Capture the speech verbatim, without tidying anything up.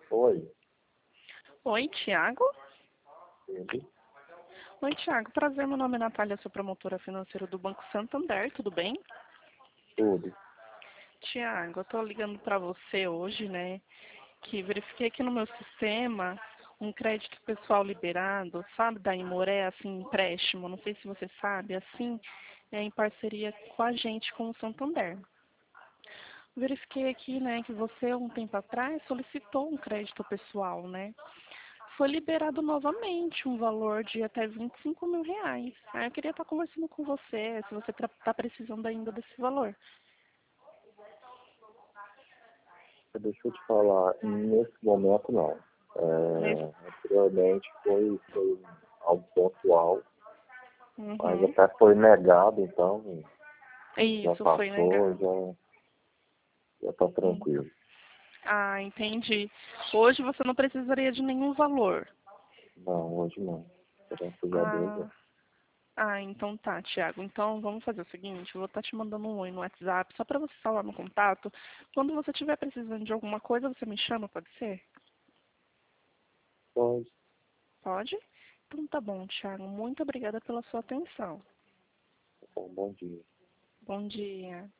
Oi, Oi, Tiago. ele? Oi, Tiago. Prazer, meu nome é Natália, sou promotora financeira do Banco Santander, tudo bem? Tudo. Tiago, eu tô ligando para você hoje, né, que verifiquei aqui no meu sistema um crédito pessoal liberado, sabe, da Imoré, assim, empréstimo, não sei se você sabe, assim, é em parceria com a gente, com o Santander. Verifiquei aqui, né, que você, um tempo atrás, solicitou um crédito pessoal, né? Foi liberado novamente um valor de até vinte e cinco mil reais. Aí eu queria estar conversando com você, se você está precisando ainda desse valor. Deixa eu te falar, nesse momento não. Nesse... É, anteriormente foi, foi algo pontual, mas Uhum. até foi negado, então já Isso, foi passou, negado. já, já tá Hum. tranquilo. Ah, entendi. Hoje você não precisaria de nenhum valor. Não, hoje não. Graças a Deus. Ah, ah, então tá, Tiago. Então vamos fazer o seguinte, eu vou estar te mandando um oi no WhatsApp, só para você salvar no contato. Quando você estiver precisando de alguma coisa, você me chama, pode ser? Pois, Pode? Então tá bom, Tiago. Muito obrigada pela sua atenção. bom, bom dia. Bom dia.